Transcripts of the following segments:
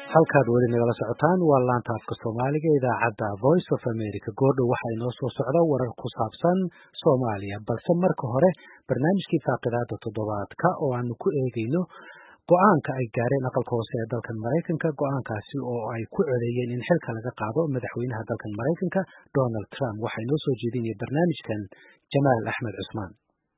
halkaad weli nagala socotaan waa laanta afka Soomaaliga idaacadda Voice of America. Goordhow waxaa inoo soo socda warar ku saabsan Soomaaliya, balse marka hore barnaamijkii faaqidaada toddobaadka oo aanu ku eegayno go'aanka ay gaareen aqalka hoose ee dalkan Mareykanka. Go'aankaasi oo ay ku codeeyeen in xilka laga qaado madaxweynaha dalkan Mareykanka Donald Trump. Waxaa inoo soo jeedinaya barnaamijkan Jamaal Axmed Cusmaan.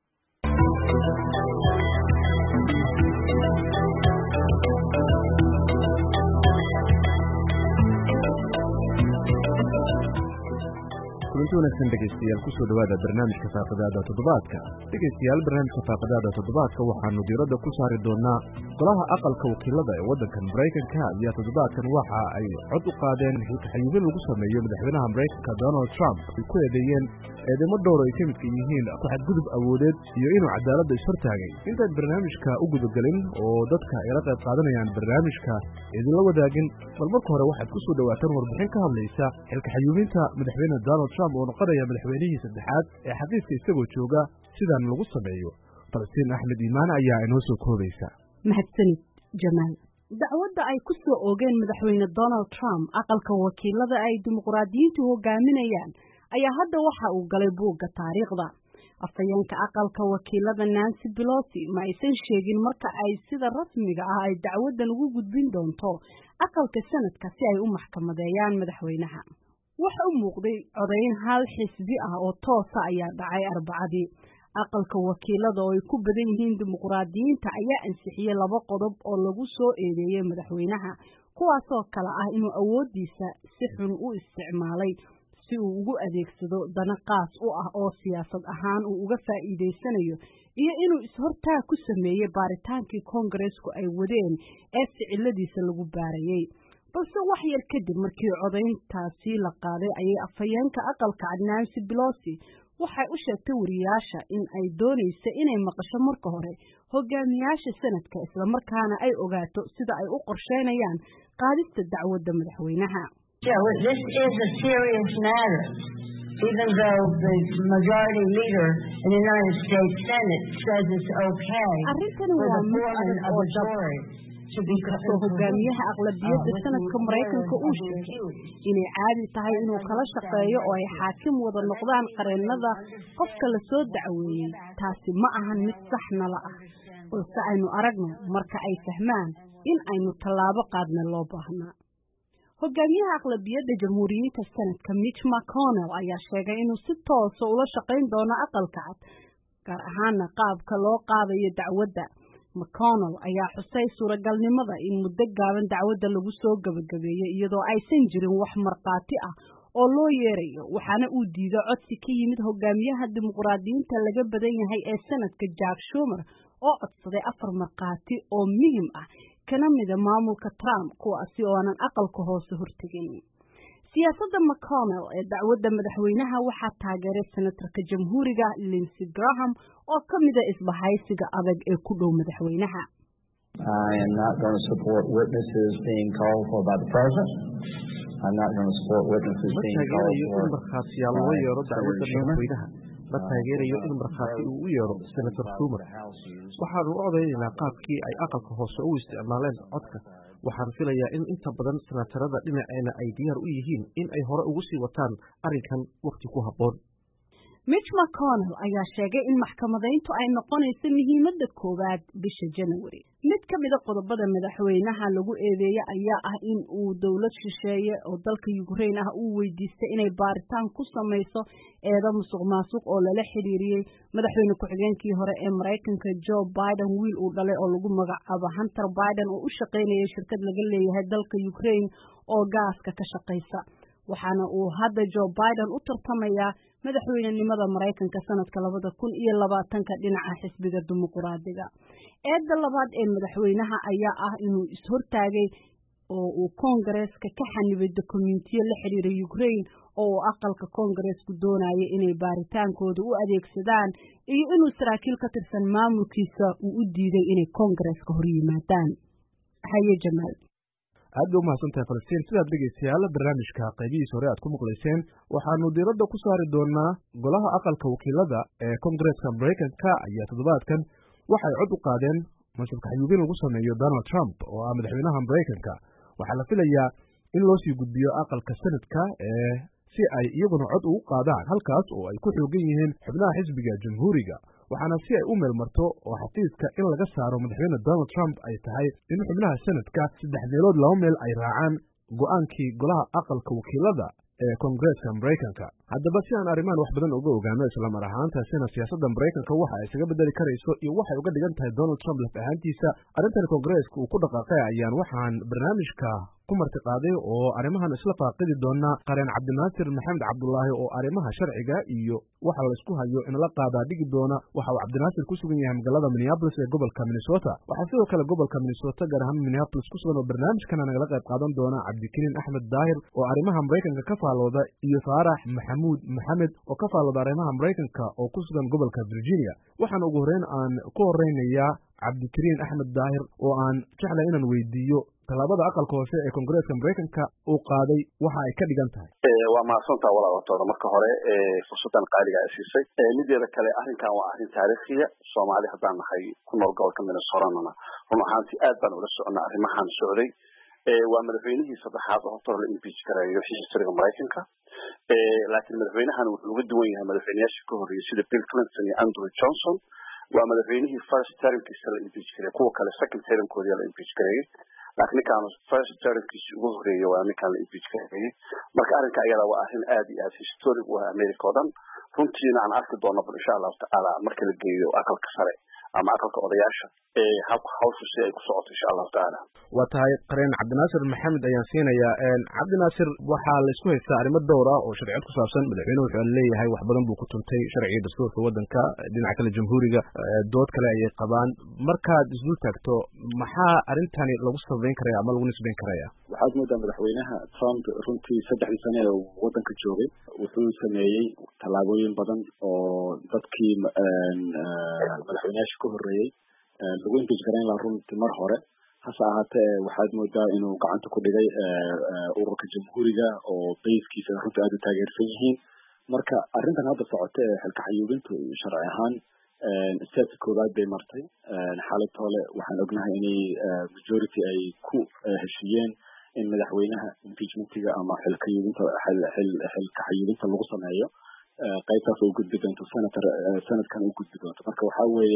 kulanti wanaagsan dhegeystayaal kusoo dhawaada barnaamijka faaqidaada toddobaadka. dhegeystayaal barnaamijka faaqidaada toddobaadka waxaanu diiradda ku saari doonaa golaha aqalka wakiilada ee waddankan Mareykanka ayaa toddobaadkan waxa ay cod u qaadeen xilka xayuubin lagu sameeyo madaxweynaha Mareykanka Donald Trump ay ku eedeeyeen eedamo dhowr ay ka midka yihiin ku xadgudub awoodeed iyo inuu cadaaladda ishortaagay. intaan barnaamijka u gudagelin oo dadka ay la qayb qaadanayaan barnaamijka idinla wadaagin, bal marka hore waxaad ku soo dhawaataan warbixin ka hadlaysa xilka xayuubinta madaxweyne Donald Trump oo noqonaya madaxweynihii saddexaad ee xafiiska isagoo jooga sidaan lagu sameeyo. Falastiin Axmed Iimaan ayaa inoo soo koobaysa. mahadsanid Jamaal. dacwadda ay ku soo oogeen madaxweyne Donald Trump aqalka wakiilada ay dimuqraadiyiintu hogaaminayaan ayaa hadda waxa uu galay buugga taariikhda. afhayeenka aqalka wakiilada Nancy Pelosi ma aysan sheegin marka ay sida rasmiga ah ay dacwaddan ugu gudbin doonto aqalka sanadka si ay u maxkamadeeyaan madaxweynaha. waxa u muuqday codayn hal xisbi ah oo toosa ayaa dhacay Arbacadii. aqalka wakiilada oo ay ku badan yihiin dimuqraadiyiinta ayaa ansixiyay 2 qodob oo lagu soo eedeeyay madaxweynaha, kuwaasoo kala ah inuu awoodiisa si xun u isticmaalay si uu ugu adeegsado dana qaas u ah oo siyaasad ahaan uu uga faa'iideysanayo, iyo inuu ishortaag ku sameeyay baaritaankii Koongareesku ay wadeen ee ficiladiisa lagu baarayay. balse wax yar kadib markii codayntaasi la qaaday ayay afhayeenka aqalka Nancy Pelosi waxay u sheegtay wariyaasha in ay doonayso inay maqasho marka hore hogaamiyaasha sanadka isla markaana ay ogaato sida ay u qorsheynayaan qaadista dacwadda madaxweynaha. This is a serious matter, even though the majority leader in the United States Senate says it's okay for the foreman of the jury to be hogaamiyaha aqlabiyadda sanadka Mareykanka uu sheegay inay caadi tahay inuu kala shaqeeyo oo ay xaakim wada noqdaan qareennada qofka la soo dacweeyay. taasi ma ahan mid saxna la ah, balse aynu aragno marka ay fahmaan in aynu tallaabo qaadna loo baahnaa. hogaamiyaha aqlabiyadda jamhuuriyiinta sanadka Mitch McConnell ayaa sheegay inuu si toos ah ula shaqayn doono aqalka cad, gaar ahaan qaabka loo qaadayo dacwadda. McConnell ayaa xusay suuragalnimada in muddo gaaban dacwadda lagu soo gabagabeeyay iyadoo aysan jirin wax markhaati ah oo loo yeerayo, waxaana uu diiday codsi ka yimid hogaamiyaha dimuqraadiyiinta laga badan yahay ee sanadka Jack Schumer oo codsaday 4 markhaati oo muhiim ah kana mida maamulka Trump kuwaasi oo aanan aqalka hoose hortegin. siyaasadda McConnell ee dacwadda madaxweynaha waxaa taageeray senatarka jamhuuriga Lindsey Graham oo ka mida isbahaysiga adag ee ku dhow madaxweynaha. I am not going to support witnesses being called for by the president. I'm not going to support witnesses being called for markhaatiyaal loo yeero dacwadda madaxweynaha. ma taageerayo in markhaati uu u yeero senator Schumer. waxaanu u codeynaynaa qaabkii ay aqalka hoose u isticmaaleen codka. waxaan filayaa in inta badan senatarada dhinaceena ay diyaar u yihiin in ay hore ugu sii wataan arrinkan waqti ku habboon. Mitch McConnell ayaa sheegay in maxkamadeyntu ay noqonayso muhiimadda koowaad bisha January. mid ka mid ah qodobada madaxweynaha lagu eedeeyay ayaa ah in uu dawlad shisheeye oo dalka Ukraine ah uu weydiistay inay baaritaan ku sameyso eedo musuqmaasuq oo lala xiriiriyay madaxweyne ku-xigeenkii hore ee Mareykanka Joe Biden, wiil uu dhalay oo lagu magacaabo Hunter Biden oo u shaqeynayay shirkad laga leeyahay dalka Ukraine oo gaaska ka shaqeysa. waxaana uu hadda Joe Biden u tartamayaa madaxweynenimada Mareykanka sanadka 2020 dhinaca xisbiga dimuqraadiga. eedda labaad ee madaxweynaha ayaa ah inuu ishortaagay oo uu Koongareeska ka xanibay dokumentiyo la xiriira Ukraine oo aqalka Koongareesku doonayay inay baaritaankooda u adeegsadaan, iyo inuu saraakiil ka tirsan maamulkiisa uu u diiday inay Koongareeska hor yimaadaan. haye Jamaal. aad u mahadsantahay Falastiin. sidaad dhegeystayaal barnaamijka qaybihiisa hore aad ku maqlayseen, waxaanu diiradda ku saari doonaa golaha aqalka wakiilada ee Koongareeska Mareykanka ayaa toddobaadkan waxay cod u qaadeen mashruuc xayuubin lagu sameeyo Donald Trump oo ah madaxweynaha Mareykanka. waxaa la filayaa in loo sii gudbiyo aqalka sanadka si ay iyaguna cod ugu qaadaan halkaas oo ay ku xoogan yihiin xubnaha xisbiga jamhuuriga waxaana si ay u meelmarto oo xafiiska in laga saaro madaxweyne Donald Trump ay tahay in xubnaha sanadka 3/2 meel ay raacaan go'aankii golaha aqalka wakiilada ee Koongareeska Mareykanka. Haddaba si aan arrimahan wax badan uga ogaano isla mar ahaantaasina siyaasadda Mareykanka waxa ay isaga bedeli karayso iyo waxay uga dhigan tahay Donald Trump laf ahaantiisa arrintan Koongareeska uu ku dhaqaaqay ayaan waxaan barnaamijka ku martiqaaday oo arrimahan isla faaqidi doona qareen Cabdinaasir Maxamed Cabdullaahi oo arrimaha sharciga iyo waxa la isku hayo in la qaadaa dhigi doona waxa uu Cabdinaasir ku sugan yahay magaalada Minneapolis ee gobolka Minnesota waxa sidoo kale gobolka Minnesota gaar ahaan Minneapolis ku sugan oo barnaamijkan nagala qayb qaadan doona Cabdikariin Axmed Daahir oo arrimaha Mareykanka ka faalooda iyo Faarax Maxamuud Maxamed oo ka faalooda arrimaha Mareykanka oo ku sugan gobolka Virginia waxaan ugu horeyn aan ku horeynayaa Cabdikariin Axmed Daahir oo aan jeclay inaan weydiiyo talaabada aqalka hoose ee Koongareeska Mareykanka uu qaaday waxa ay ka dhigan tahay waa mahadsantaa walaalaha marka hore fursadan qaaliga ay siisay mideeda kale arrinkan waa arrin taariikhiya Soomaali haddaan nahay ku nool gobolka Minnesota run ahaantii aad baan ula soconnaa arrimahan socday waa madaxweynihii saddexaad oo horta la impeach gareeyo historyga Mareykanka laakiin madaxweynahan wuxuu uga duwan yahay madaxweynayaashii ka horreeyay sida Bill Clinton iyo Andrew Johnson waa madaxweynihii first termkiisa la impeach gareeyay kuwa kale second termkoodii la impeach gareeyay laakiin ninkaan first termkiisa ugu horreeyay waa ninkaan la impeach gareeyay marka arrinka ayada waa arrin aad iyo aad historic u ah America oo dhan runtiina aan arki doono insha Allah taala marka la geeyo aqalka sare ama aqalka odayaasha hawshu si ay ku socoto insha Allah taala waa tahay qareen Cabdinaasir Maxamed ayaan siinayaa Cabdinaasir waxaa la isku haystaa arrimo dhowr ah oo sharciyad ku saabsan madaxweynuhu wuxuu leeyahay wax badan buu ku tuntay sharciga dastuurka wadanka dhinaca kale jamhuuriga dood kale ayay qabaan markaad isdul taagto maxaa arrintani lagu sameyn karaa ama lagu nisbeyn karaa waxaad moodaa madaxweynaha Trump runtii 3 sano ee wadanka joogay wuxuu sameeyay tallaabooyin badan oo dadkii madaxweynaha ka horreeyay lagu impeach gareyn la runtii mar hore hase ahaatee waxaad moodaa inuu gacanta ku dhigay ururka jamhuuriga oo bayskiisa runtii aad u taageersan yihiin marka arrintan hadda socota ee xilka xayuubintu sharci ahaan steps koobaad bay martay xaaladtoole waxaan ognahay inay majority ay ku heshiiyeen in madaxweynaha impeachmentiga ama xilka xayuubinta lagu sameeyo qaybtaas oo gudbi doonto sanadkan u gudbi doonto marka waxaa weeye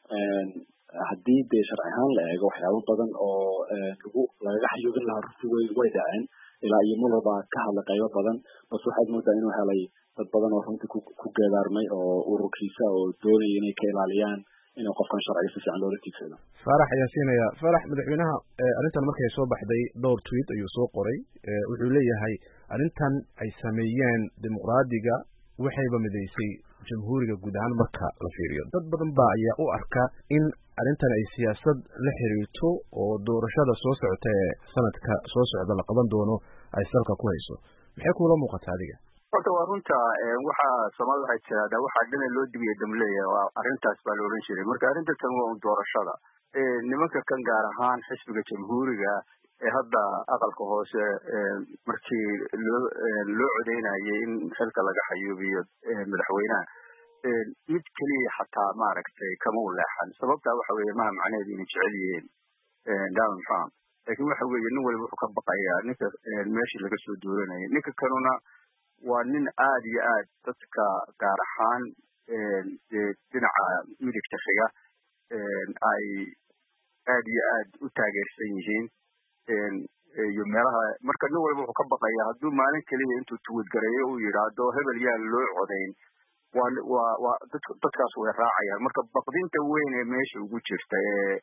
haddii dee sharci ahaan la eego waxyaabo badan oo lagaga xayuubin lahaa runtii way dhaceen ilaa iyo Mueller baa ka hadlay qaybo badan bas waxaad moodaa inuu helay dad badan oo runtii ku geedaarmay oo ururkiisa oo doonaya inay ka ilaaliyaan inuu qofkan sharciga si fiican loola tiigsado Faarax ayaa siinaya Faarax madaxweynaha arrintan markay soo baxday dhowr tweet ayuu soo qoray wuxuu leeyahay arrintan ay sameeyeen dimuqraadiga waxayba midaysay jamhuuriga guud ahaan marka la fiiriyo dad badan baa ayaa u arka in arrintan ay siyaasad la xiriirto oo doorashada soo socota ee sanadka soo socda la qaban doono ay salka ku hayso maxay kula muuqataa adiga horta waa runta waxa Soomaaliya waxay tiraahdaa waxa dhinac loo dibiyo damleeyahay waa arrintaas baa loo oran jiray marka arrintan waa doorashada nimanka kan gaar ahaan xisbiga jamhuuriga ee hadda aqalka hoose markii loo codeynayay in xilka laga xayuubiyo madaxweynaha mid kaliya xataa maaragtay kama u leexan sababta waxa weeye ma macnaheedu inay jecel yihiin Donald Trump laakiin waxa weeye nin walba wuxuu ka baqayaa ninka meeshii laga soo dooranayay ninka kanuna waa nin aad iyo aad dadka gaar ahaan dhinaca midigta xiga ay aad iyo aad u taageersan yihiin iyo meelaha marka nin walba wuxuu ka baqayaa hadduu maalin kaliya intuu tuwad gareeyo uu yidhaahdo hebel yaa loo codayn waa dadkaas way raacayaan marka baqdinta weyn ee meesha ugu jirta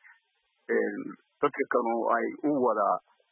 dadka kanu ay u wada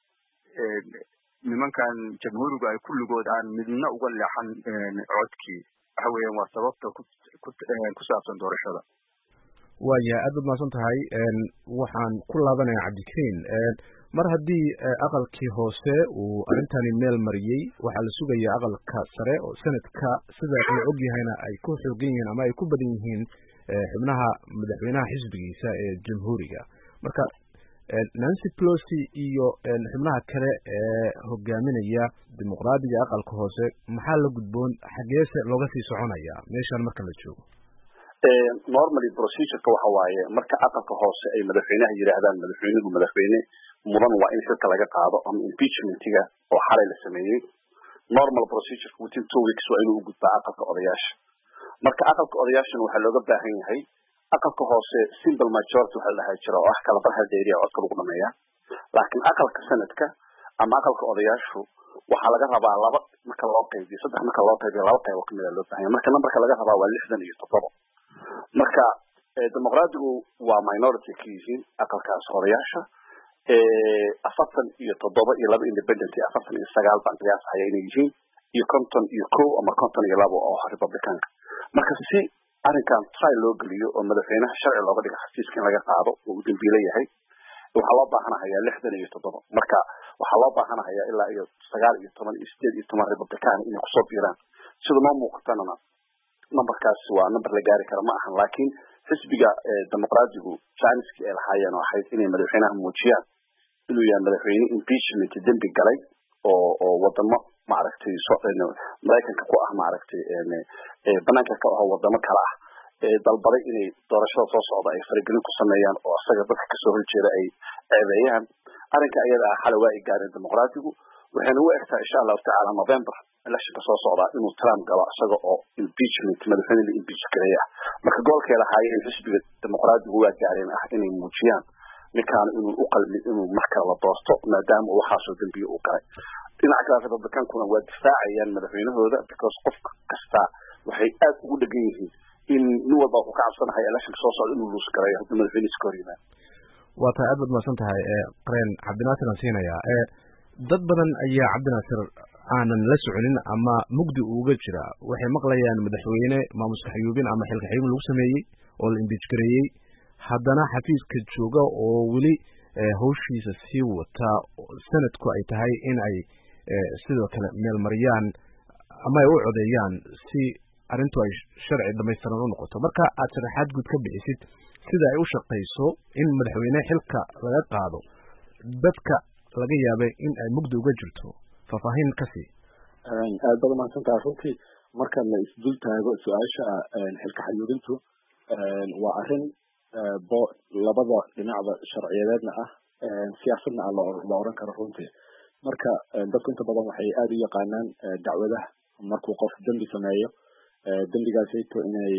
nimankan jamhuuriga ay kulligood aan midna uga leexan codkii waxa weeyaan waa sababta ku saabsan doorashada waaya aad baad mahadsan tahay waxaan ku laabanayaa Cabdikariin mar haddii aqalkii hoose uu arrintani meel mariyay waxaa la sugayaa aqalka sare oo sanadka sida la og yahayna ay ku xoogan yihiin ama ay ku badan yihiin xubnaha madaxweynaha xisbigiisa ee jamhuuriga marka Nancy Pelosi iyo xubnaha kale ee hogaaminaya dimuqraadiga aqalka hoose maxaa la gudboon xageese looga sii soconaya meeshan marka la joogo normally procedure waxa waaye marka aqalka hoose ay madaxweynaha yiraahdaan madaxweyne mudan waa in xilka laga qaado ama impeachmentiga oo xalay la sameeyey normal procedure within 2 weeks waa inuu u gudbaa aqalka odayaasha marka aqalka odayaashana waxaa looga baahan yahay aqalka hoose simple majority waxa la jira oo kala farxad dheeriya codka lagu dhameeya laakiin aqalka sanadka ama aqalka odayaashu waxa laga rabaa laba marka loo qaybiyo saddex marka loo qaybiyo laba qayb oo kamid ah loo baahan yahay marka numberka laga rabaa waa 67 marka dimuqraadigu waa minority ka yihiin aqalkaas odayaasha 47 iyo laba independent 49 baan qiyaas ayay yihiin iyo 50 iyo 1 ama 52 oo republicanka marka si arrinkan try loo geliyo oo madaxweynaha sharci looga dhigo xafiiska in laga qaado oo uu dambiile yahay waxaa loo baahanayaa 67 marka waxaa loo baahanayaa ilaa iyo 9 iyo 10 iyo 8 iyo 10 republican inay kusoo biiraan sida noo muuqatana numberkaas waa number la gaari kara ma ahan laakiin xisbiga dimuqraadigu chanceski ay lahaayeen oo ahayd inay madaxweynaha muujiyaan inuu yahay madaxweyne impeachment dambi galay oo wadamo maaragtay Mareykanka ku ah maaragtay banaanka ka ah wadamo kale ah dalbaday inay doorashada soo socda ay faragelin ku sameeyaan oo asaga dadka ka soo horjeeda ay ceebeeyaan arrinka ayada ah xal waa gaareen dimuqraadigu waxayna u egtaa insha Allah taala November election soo socda inuu Trump galo asaga oo impeachment madaxweyne la impeach gareeya marka goolkay lahaayeen in xisbiga dimuqraadigu waa gaareen ah inay muujiyaan ninkaan inuu u qalmi inuu marka la doorto maadaama uu waxaasoo dambiye u galay dhinaca kale republicankuna waa difaacayaan madaxweynahooda because qof kasta waxay aad ugu dhagan yihiin in nin walba uu ka cabsanahay election soo socda inuu luus gareeyo haddii madaxweyne iska hor yimaado waa tahay aad baad mahadsan tahay qareen cabdinaasir aan siinayaa dad badan ayaa cabdinaasir aanan la soconin ama mugdi uga jira waxay maqlayaan madaxweyne maamuska xayuubin ama xilka xayuubin lagu sameeyey oo la impeach gareeyey haddana xafiiska jooga oo weli hawshiisa sii wata sanadku ay tahay in ay sidoo kale meel mariyaan ama ay u codeeyaan si arrintu ay sharci dhamaystiran u noqoto marka aad sharaxaad guud ka bixisid sida ay u shaqayso in madaxweyne xilka laga qaado dadka laga yaabay in ay mugdi uga jirto faahfaahin ka sii aad baad mahadsantahay runtii marka la isdul taago su-aasha xilka xayuubintu waa arrin labada dhinacba sharciyadeedna ah siyaasadna la oran karo runtii marka dadku inta badan waxay aad u yaqaanaan dacwadaha markuu qof dembi sameeyo dembigaasayto inay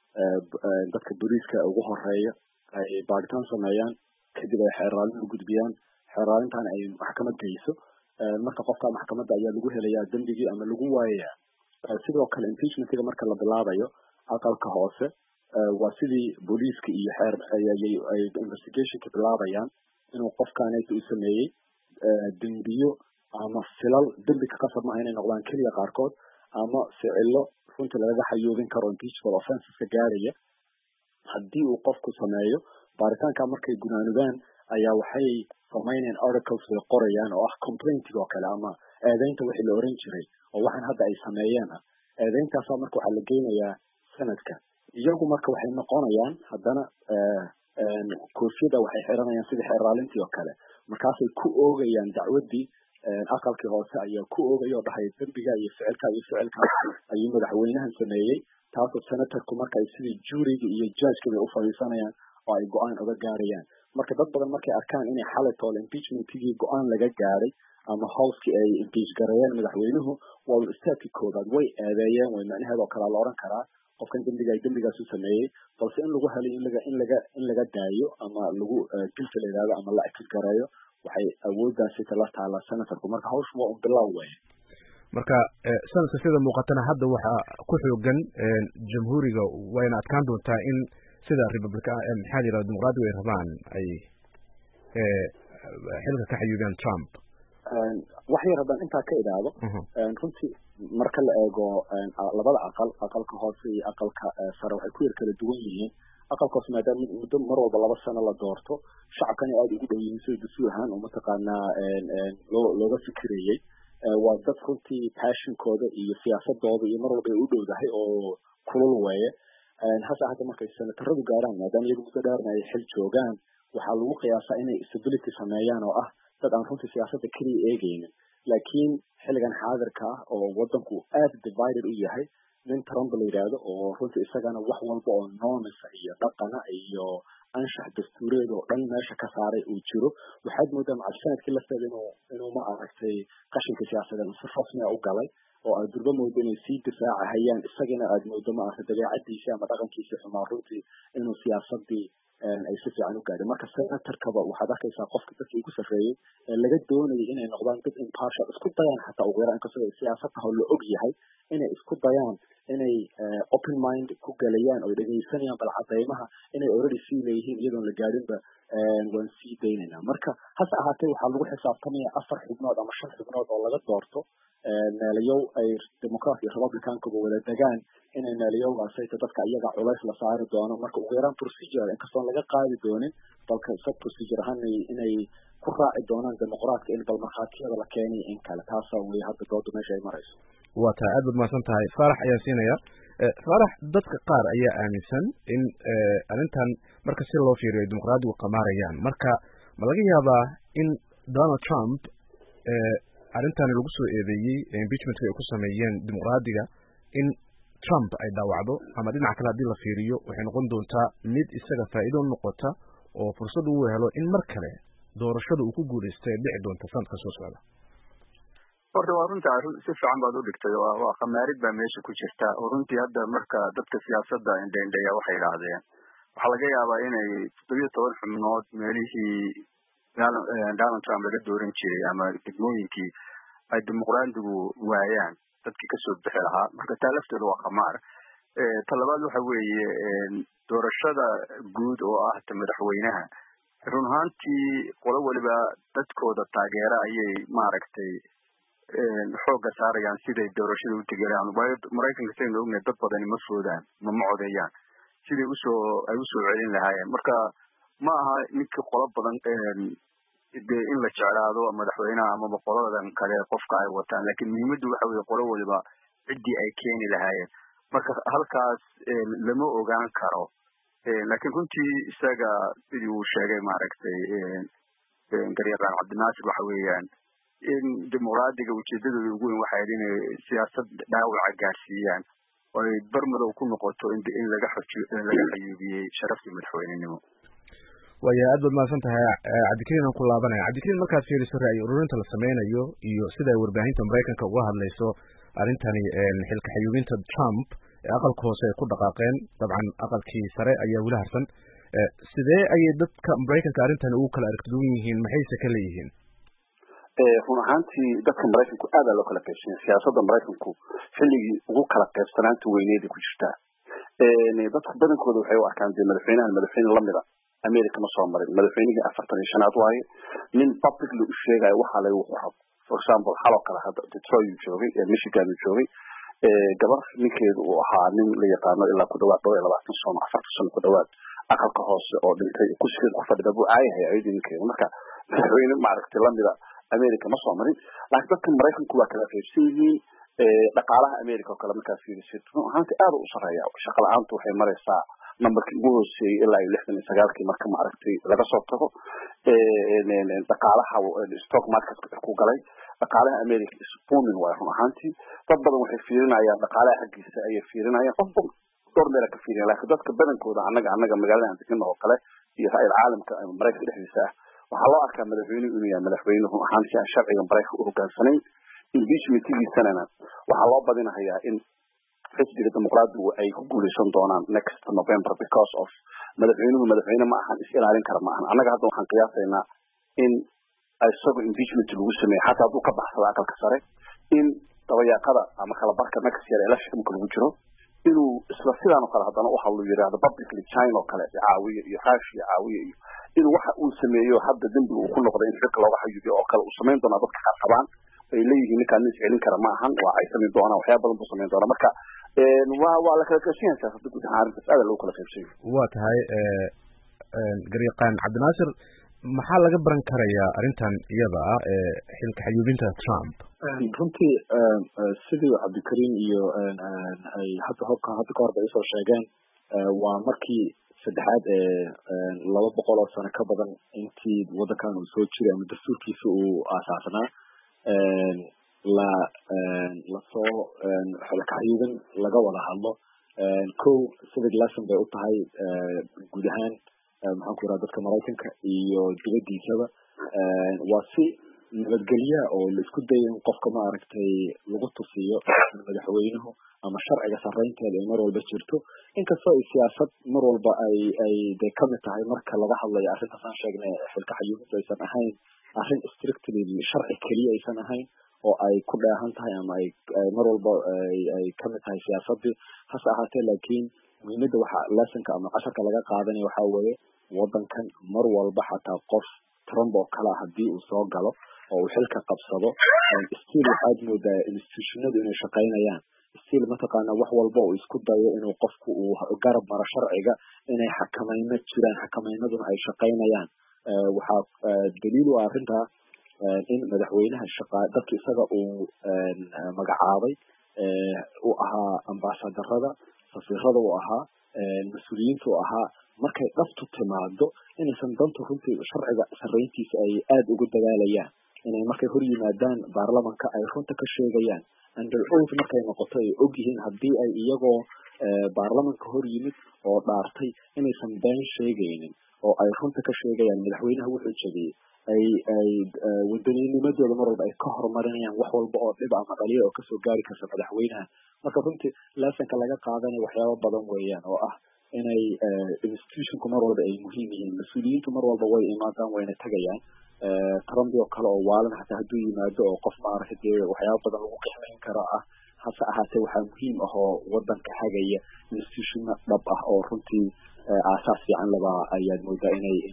dadka booliiska ugu horeeya ay baaritaan sameeyaan kadib ay xeeraalin u gudbiyaan xeeraalintan ay maxkamad geyso marka qofka maxkamadda ayaa lagu helayaa dembigii ama lagu waayayaa sidoo kale impeachmentiga marka la bilaabayo aqalka hoose waa sidii booliiska iyo xeer ay investigationka bilaabayaan inuu qofkaanayta u sameeyey dembiyo ama filal dembi ka qasab maaha inay noqdaan keliya qaarkood ama ficilo runtii lagaga xayuubin karo impeachable offenseska gaaraya haddii uu qofku sameeyo baaritaanka markay gunaanudaan ayaa waxay samaynayaan articles way qorayaan oo ah complaintiga oo kale ama eedeynta wixii la oran jiray oo waxaan hadda ay sameeyeen ah eedeyntaasaa marka waxaa la geynayaa sanadka iyagu marka waxay noqonayaan haddana koofiyada waxay xiranayaan sidii xeeraalintii oo kale markaasay ku oogayaan dacwaddii aqalkii hoose ayaa ku oogaya oo dhahay dembiga iyo ficilka ayuu madaxweynahan sameeyey taasoo senatorku marka ay sidii juuriga iyo judgeka bay u fadhiisanayaan oo ay go-aan uga gaarayaan marka dad badan markay arkaan inay xalatool impeachmentigii go-aan laga gaaray ama howskii ay impeach gareeyeen madaxweynuhu waa istaagkii koobaad way eedeeyeen way macnaheedoo kalea la oran karaa qofkan dembigaas u sameeyey balse in lagu helay in laga daayo ama lagu dilka la yidhahdo ama la exit gareeyo waxay awooddaasi tala taala senatorku marka hawshu waa un bilow weeye marka sanadka sida muuqatana hadda waxaa ku xoogan jamhuuriga wayna adkaan doontaa in sida maxaa la yidhahda dimuqraadigu ay rabaan ay xilka ka xayuubiyaan Trump wax yar haddaan intaa ka idhaahdo runtii marka la eego labada aqalka hoose iyo aqalka sare waxay ku yar kala duwan yihiin aqalka hoose maadaama muddo mar walba 2 sano la doorto shacabkana aad ugu dhow yihiin sida dastuur ahaan oo mataqaanaa looga fikirayey waa dad runtii passionkooda iyo siyaasadooda iyo mar walba ay u dhowdahay oo kulul weeye hase hadda markay senataradu gaaraan maadaama iyagu muddo dheerna ay xil joogaan waxaa lagu qiyaasaa inay stability sameeyaan oo ah dad aan runtii siyaasadda keliya eegaynin laakiin xilligan xaadirka ah oo wadanku aad divided u yahay nin Trump la yidhaahdo oo runtii isagana wax walba oo norms iyo dhaqana iyo anshax dastuureed oo dhan meesha ka saaray uu jiro waxaad moodaa macalsanadkii lafteeda inuu ma aragtay qashinka siyaasadeed si rasmi u galay oo aad durba moodo inay sii difaacahayaan isagana aad moodo ma aragtay dabeecadiisii ama dhaqankiisii xumaa runtii inuu siyaasadii ay si fiican u gaadhay marka senatorkaba waxaad arkaysaa qofka dadkii ugu sarreeyey ee laga doonayay inay noqdaan dad impartial isku dayaan xataa ugu yaraan inkastoo siyaasadda la og yahay inay isku dayaan inay open mind ku galayaan oo dhegaysanayaan bal cadeymaha inay already sii leeyihiin iyadoon la gaadhinba waan sii daynaynaa marka hase ahaatee waxaa lagu xisaabtamaya 4 xubnood ama 5 xubnood oo laga doorto meelayow ay democrat iyo republicankuba wada degaan inay meelayowgaasayta dadka iyaga culays la saari doono marka ugu yaraan procedure inkastoon laga qaadi doonin balka sub procedure ahaan inay ku raaci doonaan dimuqraadka in bal markhaatiyada la keenay in kale taasa way hadda dooda meesha ay marayso waa tahay aad baad mahadsan tahay faarax ayaa siinaya faarax dadka qaar ayaa aaminsan in arrintan marka si loo fiiriyo ay dimuqraadigu qamaarayaan marka ma laga yaabaa in Donald Trump arrintan lagu soo eedeeyey impeachmentka ay ku sameeyeen dimuqraadiga in Trump ay dhaawacdo ama dhinaca kale haddii la fiiriyo waxay noqon doontaa mid isaga faa'iido noqota oo fursad uu helo in mar kale doorashada uu ku guuleystay dhici doonto sanadka soo socda horta waa runtaa si fiican baad u dhigtay waa khamaarid baa meesha ku jirta oo runtii hadda marka dadka siyaasadda indheindheeya waxay yidhaahdeen waxaa laga yaabaa inay 17 xubnood meelihii Donald Trump laga dooran jiray ama degmooyinkii ay dimuqraadigu waayaan dadkii kasoo bixi lahaa marka taa lafteedu waa khamaar talabaad waxa weeye doorashada guud oo ah ta madaxweynaha run ahaantii qolo waliba dadkooda taageera ayay maaragtay xooga saarayaan siday doorashada u tegelaan maraykanka saynu ognahay dad badani ma foodaan ma codeeyaan siday ay usoo celin lahaayeen marka ma aha ninkii qolo badan de in la jeclaado madaxweynaha amaba qoladan kale qofka ay wataan laakiin muhiimaddu waxa weeye qolo waliba ciddii ay keeni lahaayeen marka halkaas lama ogaan karo laakiin runtii isaga sidii uu sheegay maaragtay garyaqaan cabdinaasir waxa weeyaan in dimuqraadiga ujeedadooda ugu weyn waxay inay siyaasad dhaawaca gaarsiiyaan oo ay barmadow ku noqoto in laga xayuubiyey sharaftii madaxweynenimo waya aad baad mahadsan tahay cabdikariin aan ku laabanaya cabdikariin markaad fiiriso ra'yi ururinta la sameynayo iyo sida ay warbaahinta maraykanka uga hadlayso arrintani xilka xayuubinta Trump ee aqalka hoose ay ku dhaqaaqeen dabcan aqalkii sare ayaa weli harsan sidee ayay dadka maraykanka arrintani ugu kala aragti duwan yihiin maxayse ka leeyihiin run ahaantii dadka maraykanku aad loo kala qaybsan siyaasadda maraykanku xilligii ugu kala qaybsanaanta weyneed ku jirta dadka badankooda waxay u arkaan madaxweyne lamida America ma soo marin madaxweynihii 45aad waaye nin publicly u sheegay waxa la uu qoro for example halo kala hada Detroit uu joogay Michigan uu joogay gabar ninkeedu uu ahaa nin la yaqaano ilaa ku dhawaad 20 sano 40 sano ku dhawaad aqalka hoose oo dhintay ku sii ku fadhida buu aayahay aydiinkeedu marka madaxweyne maaragtay lamida America ma soo marin laakiin dadka maraykanku waa kala qaybsan yihiin dhaqaalaha America oo kale markaas fiirisid ahaantii aad u sareeya shaqo la'aantu waxay maraysaa numberkii ugu hooseeyay ilaa 69kii marka ma aragtay laga soo tago dhaqaalaha stock market ku galay dhaqaalaha America is booming waa run ahaantii dad badan waxay fiirinayaan dhaqaalaha xaggiisa ay fiirinayaan qof door meel ka fiirinaya laakiin dadka badankooda annaga magaalada aan degan oo kale iyo ra'ayil caalamka Maraykanka dhexdiisa waxaa loo arkaa madaxweyne inuu yahay madaxweyne run ahaantii aan sharciga Maraykanka u hogaansanayn impeachment-kiisana waxaa loo badinayaa in xisbiga dimuqraadigu ay ku guuleysan doonaan next November because of madaxweyne ma ahan is ilaalin kara ma ahan annaga hadda waxaan qiyaasaynaa in isagu impeachment lagu sameeyo xataa hadduu ka baxsado aqalka sare in dabayaaqada ama kala barka next year electionka lagu jiro inuu isla sidaan oo kale haddana u hadlo yiraahdo publicly China oo kale caawiye iyo Russia caawiye iyo inuu waxa uu sameeyo hadda dambi uu ku noqdo in xilka looga xayuubiyo oo kale uu sameyn doono dadka qaar qabaan ay leeyihiin ninkaan is celin kara ma ahan waa ay sameyn doonaan waxyaabo badan buu sameyn doonaa marka waa la kala qaybsan siyaasadda guud ahaan arrintaas aad loo kala qaybsan waa tahay garyaqaan cabdinaasir maxaa laga baran karayaa arrintan iyada ah xilka xayuubinta Trump runtii sidii cabdikariin iyo ay hadda ka hor bay soo sheegeen waa markii saddexaad 200 oo sano ka badan intii wadankan uu soo jiray ama dastuurkiisa uu aasaasnaa la soo xilka xayuubin laga wada hadlo civic lesson bay u tahay guud ahaan maxaan ku yidhaha dadka maraykanka iyo dibadiisaba waa si nabadgelya oo la isku daya in qofka maaragtay lagu tusiyo madaxweynuhu ama sharciga sarreynteeda ay mar walba jirto inkastoo ay siyaasad mar walba ay de kamid tahay marka laga hadlayo arrintaas aan sheegnay xilka xayuubinta aysan ahayn arrin strictly sharci keliya aysan ahayn oo ay ku dheehan tahay ama ay mar walba ay kamid tahay siyaasadii hase ahaatee laakiin muhiimadda waxa lessonka ama casharka laga qaadanaya waxaa weeye wadankan mar walba xataa qof Trump oo kale haddii uu soo galo oo uu xilka qabsado still waxaad moodaa institutionadu inay shaqaynayaan still mataqaana wax walba uu isku dayo inuu qofku uu garab maro sharciga inay xakamayno jiraan xakamaynaduna ay shaqaynayaan waxaa daliil u ah arrintaa in madaxweynaha dadka isaga uu magacaabay uu ahaa ambaasadarada safiirada uu ahaa mas-uuliyiinta uu ahaa markay dhaftu timaado inaysan danta runtii sharciga sarreyntiisa ay aada ugu dadaalayaan inay markay hor yimaadaan baarlamanka ay runta ka sheegayaan under oath markay noqoto ay ogyihiin haddii ay iyagoo baarlamanka hor yimid oo dhaartay inaysan been sheegaynin oo ay runta ka sheegayaan madaxweynaha wuxuu jebiyey ay wadaniinimadooda mar walba ay ka horumarinayaan wax walba oo dhib ama dhaliya oo kasoo gaari karta madaxweynaha marka runtii lessonka laga qaadanaya waxyaabo badan weeyaan oo ah inay institutionku mar walba ay muhiim yihiin mas-uuliyiintu mar walba way imaadaan wayna tegayaan Trump oo kale oo waalan xataa hadduu yimaado oo qof maaragtay dee waxyaabo badan lagu qixmayn karo ah hase ahaatee waxaa muhiim ah oo wadanka hagaya institutionna dhab ah oo runtii aasaas fiican laba ayaad moodaa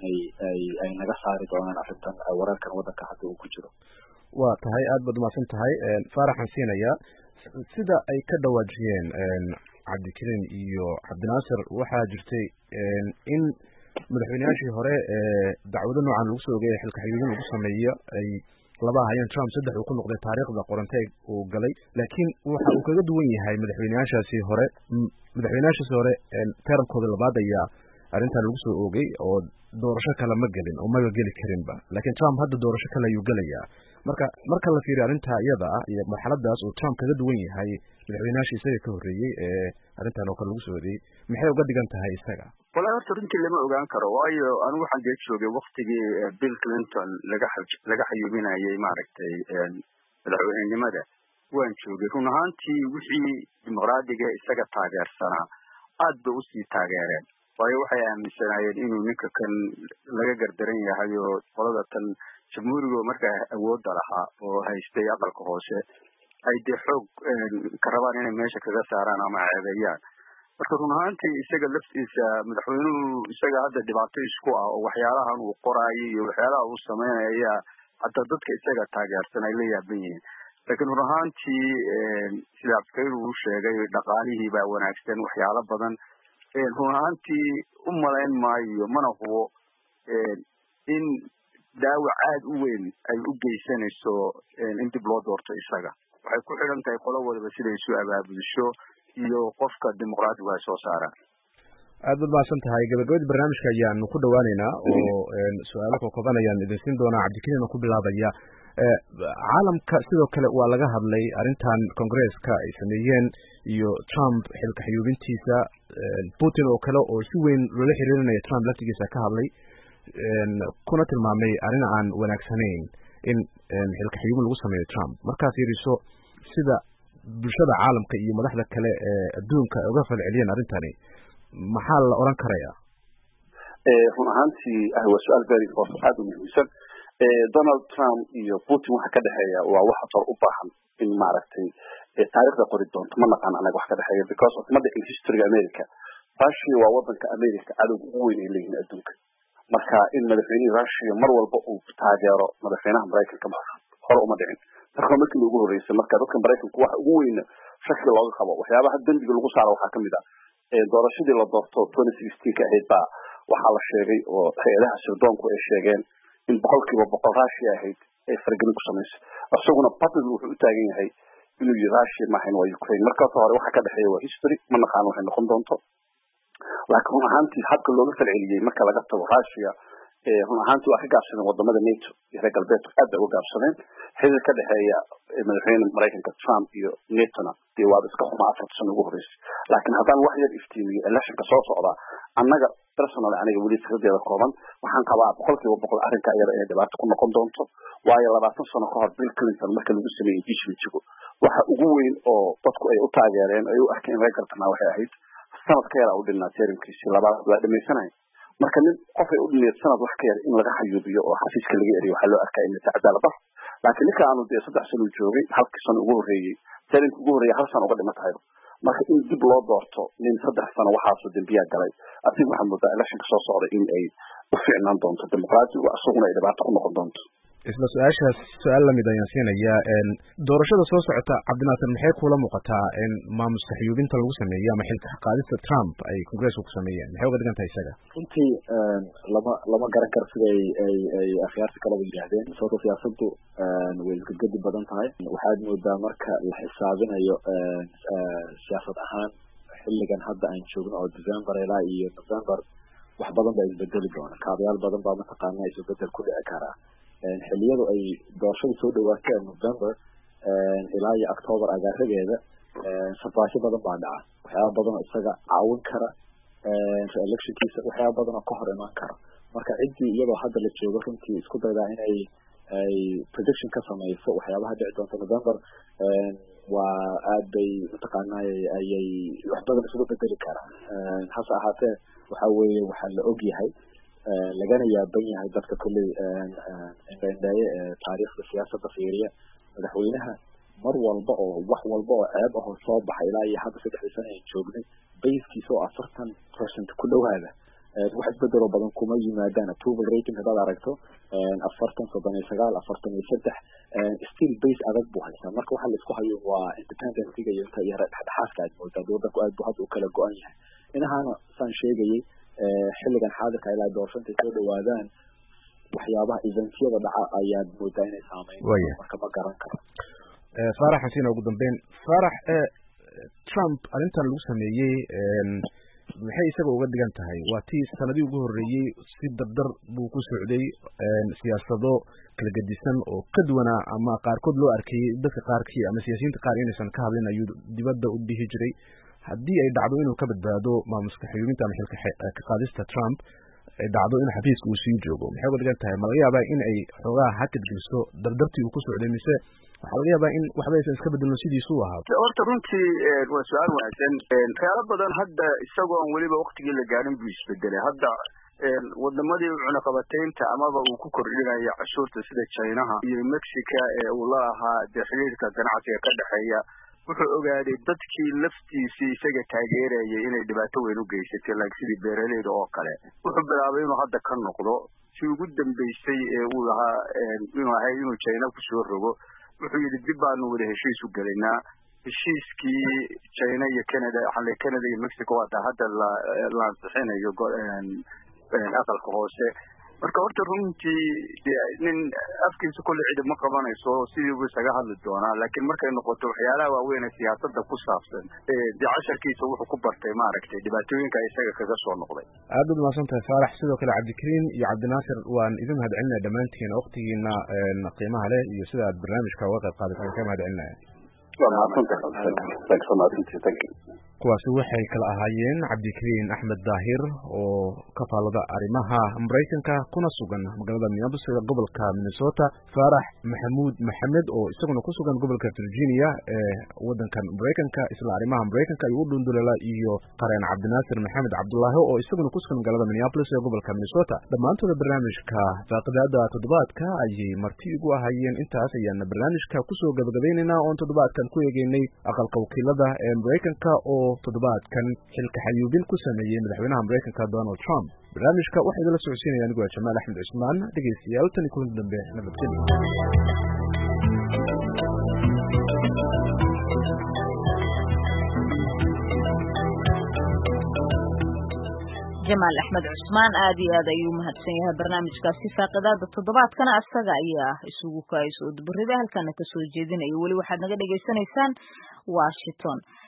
inay naga saari doonaan arrintan wararkan wadanka hadda uu ku jiro waa tahay aad baad umahadsan tahay faaraxan siinaya sida ay ka dhawaajiyeen cabdikariin iyo cabdinaasir waxaa jirtay in madaxweynayaashii hore dacwado noocan lagu soo ogay xilka xayuubin lagu sameeyo ay laba ahayeen Trump saddex uu ku noqday taariikhda qorantay uu galay laakiin waxa uu kaga duwan yahay madaxweynayaashaasi hore termkooda labaad ayaa arrintan lagu soo ogay oo doorasho kale ma gelin oo ma geli karinba laakiin Trump hadda doorasho kale ayuu gelayaa marka la fiiriyo arrinta iyada ah iyo marxaladaas uu Trump kaga duwan yahay madaxweynayaashii isaga ka horreeyey arrintan oo kale lagu soo oday maxay uga dhigan tahay isaga walahi horta runtii lama ogaan karo waayo anigu waxaan dee joogay waktigii Bill Clinton laga xayuubinayay maaragtay madaxweynenimada waan joogay run ahaantii wixii dimuqraadiga isaga taageersanaa aad bay usii taageereen waayo waxay aaminsanaayeen inuu ninka kan laga gardaran yahay oo qolada tan jamhuuriga markaa awoodda lahaa oo haystay aqalka hoose ay dee xoog ka rabaan inay meesha kaga saaraan ama ceebeeyaan marka run ahaantii isaga laftiisa madaxweynuhu isaga hadda dhibaato isku ah oo waxyaalahan uu qoraayo iyo waxyaalaha uu sameynaya hataa dadka isaga taageersan ay la yaaban yihiin laakiin run ahaantii sida cabdikariin uu sheegay dhaqaalihii baa wanaagsan waxyaalo badan run ahaantii u malayn maayo mana hubo in daawac aad u weyn ay u geysanayso in dib loo doorto isaga waxay ku xidhan tahay qolo wadaba siday isu abaabulisho iyo qofka dimuqraadiga ay soo saaraan aad baad mahadsan tahay gabagabadii barnaamijka ayaanu ku dhawaaneynaa oo su-aalo kooban ayaan idin siin doonaa cabdikariin oo ku bilaabaya caalamka sidoo kale waa laga hadlay arrintan congresska ay sameeyeen iyo Trump xilka xayuubintiisa Putin oo kale oo si weyn loola xiriirinayo Trump laftigiisa ka hadlay kuna tilmaamay arrin aan wanaagsanayn in xilka xayuubin lagu sameeyo Trump markaas yiriso sida bulshada caalamka iyo madaxda kale ee adduunka uga falceliyeen arrintani maxaa la oran karayaa run ahaantii waa su-aal very important aad u muhiimsan Donald Trump iyo Putin waxa ka dhaxeeya waa wax tar u baahan in maaragtay taariikhda qori doonto ma naqaan anaga wax ka dhaxeeya because of madaxii history America Russia waa wadanka America cadowga ugu weyn ee leeyahay adduunka marka in madaxweynaha Russia mar walba uu taageero madaxweynaha Mareykanka ma hore uma dhicin marka markii ugu horeysay marka dadka Mareykanku waxa ugu weyn shaki looga qabo waxyaabaha dambiga lagu saaro waxa kamid ah doorashadii la doorto 2016 ka ahayd baa waxa la sheegay oo hay'adaha sirdoonku ay sheegeen in boqolkiiba boqol Russia ahayd ay fargelin ku sameysay asaguna public wuxuu u taagan yahay inuu Russia ma ahayn waa Ukraine markaas hore waxa ka dhaxeeya waa history ma naqaan waxay noqon doonto laakiin run ahaantii habka looga falceliyay marka laga tago Russia run ahaantii waa ka gaabsadeen wadamada NATO iyo reer galbeedka aad uga gaabsadeen xiriir ka dhaxeeya madaxweyne maraykanka Trump iyo Netona dee waa iska xuma 4 sano ugu horeysay laakiin haddaan wax yar iftiimiyo electionka soo socda annaga personal aniga weli sirdeeda kooban waxaan qabaa 100% arrinka iyada ee dhibaato ku noqon doonto waayo 20 sano ka hor Bill Clinton markii lagu sameeyay impeachment waxa ugu weyn oo dadku ay u taageereen ay u arkeen reerkana waxay ahayd sanadkeeda u dhinaa termkiisa labaad waa dhamaysanay marka nin qof ay u dhinay sanad wax ka yar in laga xayuubiyo oo xafiiska laga eriyo waxa loo arkaa in cadaalad ah laakiin ninka aanu dee 3 sano joogay halkii sano ugu horeeyay termkii ugu horeeyay hal sano uga dhimatay marka in dib loo doorto nin 3 sano waxa soo dambiya galay asiga waxa moodaa electionka soo socda in ay u fiicnaan doonto dimuqraadiga asaguna ay dhibaato ku noqon doonto isla su'aashaas su'aal la mid ayaan siinayaa doorashada soo socota Cabdinaasir maxay kula muuqataa in maamuska xiyuubinta lagu sameeyo ama xilka qaadista Trump ay Congress-ku ku sameeyeen maxay uga dhigan tahay isaga runtii lama garan karo sida ay akhyaarta kala yiraahdeen sababtoo siyaasaddu way isgedgedi badan tahay waxaad moodaa marka la xisaabinayo siyaasad ahaan xilligan hadda aan joogno oo December ilaa iyo November wax badan baa isbedeli doona kaabayaal badan baa mataqaanaa isbedel ku dhici kara xilliyadu ay doorashadu soo dhawaatay November ilaa iyo October agaarageeda safaasho badan baa dhaca waxyaabo badan oo isaga caawin kara electionkiisa waxyaabo badan oo ka hor imaan kara marka cidii iyadoo hadda la joogo runtii isku dayda inay prediction ka samayso waxyaabaha dhici doonta November waa aad bay mataqaanaa ayay wax badan isugu bedeli karaan hase ahaatee waxa weeye waxaa la og yahay lagana yaaban yahay dadka kulli indhaindhaye taariikhda siyaasadda fiiriya madaxweynaha mar walba oo wax walba oo ceeb ah oo soo baxay ilaa iyo hadda 3 sano ay joognay bayskiisa oo 40% ku dhowaada wax isbedelo badan kuma yimaadaan approval rating hadaad aragto 43 still base adag buu haystaa marka waxa la isku hayo waa independence-ga iyo dhexdhexaadka aad moodaa waddanku aad buu hadda u kala go-an yahay inahaana saan sheegayay xilligan xaadirka ilaa doorashada soo dhawaadaan waxyaabaha eventyada dhaca ayaad moodaa inay saameyn marka ma garan karo Farax xasiin ugu dambeyn Farax Trump arintan lagu sameeyay maxay isaga uga dhigan tahay waa tii sanadii ugu horeeyay si dardar buu ku socday siyaasado kala gedisan oo ka duwana ama qaarkood loo arkay dadka qaarkii ama siyaasiyiinta qaar inaysan ka hadlin ayuu dibadda u dhihi jiray haddii ay dhacdo inuu ka badbaado maamuska xiyuubinta ama xilka ka qaadista Trump ay dhacdo in xafiiska uu sii joogo maxay uga dhigan tahay ma laga yaabaa in ay xoogaa hakad geliso dardartii uu ku socday mise waxaa laga yaabaa in waxba aysan iska bedelno sidiisu u ahaa horta runtii waa su-aal wanaagsan waxyaalo badan hadda isagoo aan weliba waktigii la gaarin buu isbedelay hadda wadamadii cunaqabataynta amaba uu ku kordhinayo cashuurta sida Chinaha iyo Mexico ee uu la ahaa dee xiriirka ganacsiga ka dhexeeya wuxuu ogaaday dadkii laftiisii isaga taageerayay inay dhibaato weyn u geysatay laakiin sidii beeraleyda oo kale wuxuu bilaabay inuu hadda ka noqdo si ugu dambeysay ee uu lahaa inuu China ku soo rogo wuxuu yidhi dib baanu wada heshiis u gelaynaa heshiiskii China iyo Canada iyo Mexico waa hadda la ansixinayo aqalka hoose marka horta runtii nin afkiisa kulli cid ma qabanayso sidii uu isaga hadli doonaa laakiin markay noqoto waxyaalaha waaweyn ee siyaasadda ku saabsan casharkiisa wuxuu ku bartay maaragtay dhibaatooyinka isaga kaga soo noqday aad u mahadsantahay Faarax sidoo kale Cabdikariin iyo Cabdinaasir waan idin mahadcelinaa dhammaantiin waqtigiina qiimaha leh iyo sida aad barnaamijka uga qayb qaadateen ka mahadcelinaya kuwaasi waxay kala ahaayeen Cabdikariin Axmed Daahir oo ka faalada arrimaha Mareykanka kuna sugan magaalada Minneapolis ee gobolka Minnesota Farax Maxamuud Maxamed oo isaguna ku sugan gobolka Virginia ee wadankan Mareykanka isla arrimaha Mareykanka ay u dhundulala iyo qareen Cabdinaasir Maxamed Cabdullaahi oo isaguna ku sugan magaalada Minneapolis ee gobolka Minnesota dhammaantood barnaamijka faaqidaada toddobaadka ayay marti ugu ahaayeen intaas ayaana barnaamijka ku soo gabagabaynaynaa oo toddobaadkan ku eegaynay aqalka wakiilada ee Mareykanka oo toddobaadkan xilka xayuubin ku sameeyay madaxweynaha Mareykanka Donald Trump barnaamijka waxa idin la socodsiinaya anigu Jamaal Axmed Cusmaan dhageystayaal tan kulan dambe nabadgelyo Jamaal Axmed Cusmaan aad iyo aad ayuu mahadsan yahay barnaamijkaasi faaqidaada toddobaadkana asaga ayaa isugu kaayso dibirida halkana ka soo jeedinaya weli waxaad naga dhageysanaysaan Washington